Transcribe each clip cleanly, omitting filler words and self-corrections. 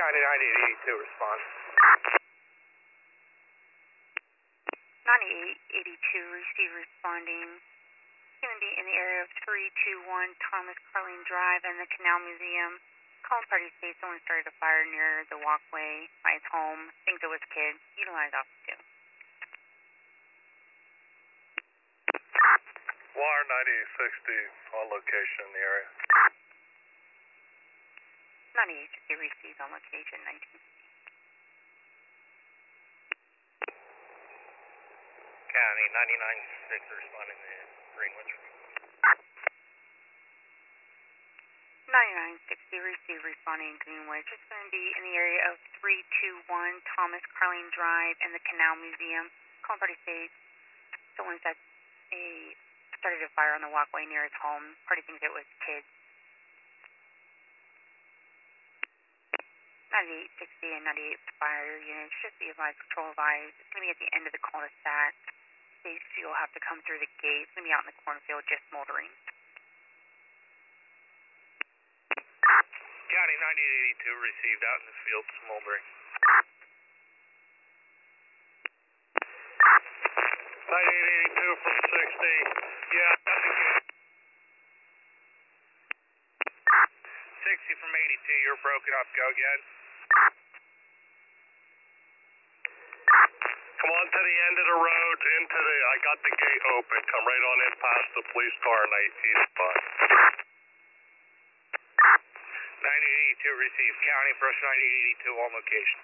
County 9882, respond. 9882, receive responding. It's going to be in the area of 321 Thomas Carling Drive and the Canal Museum. Calling party states someone started a fire near the walkway by his home. Thinks it was kids. Utilize officer 2. Wire 9860 on location in the area. 9860 received on location 19. County 996 responding to Greenwich. 9960 received responding in Greenwich. It's going to be in the area of 321 Thomas Carling Drive and the Canal Museum. Calling party states someone said started a fire on the walkway near his home. Party thinks it was kids. 9860 and 98 fire units should be advised, patrol advised. It's going to be at the end of the cul-de-sac. You'll have to come through the gate. It's going to be out in the cornfield just smoldering. County 9882 received out in the field smoldering. 9882 from 60. Yeah, got the gate. 60 from 82, you're broken up. Go again. Come on to the end of the road, I got the gate open. Come right on in past the police car in 18 spot. 9882 received. County approach 9882 on location.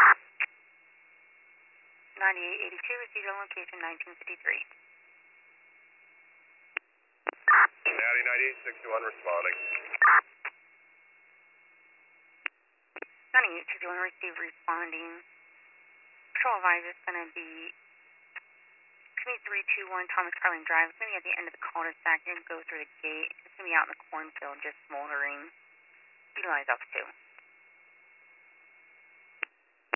9882 received on location 1953. County 9861 responding. 9861 received responding. Patrol advisor is going to be 321 Thomas Carling Drive. It's going to be at the end of the cul-de-sac. You're going to go through the gate. It's going to be out in the cornfield just smoldering. Utilize officer 2.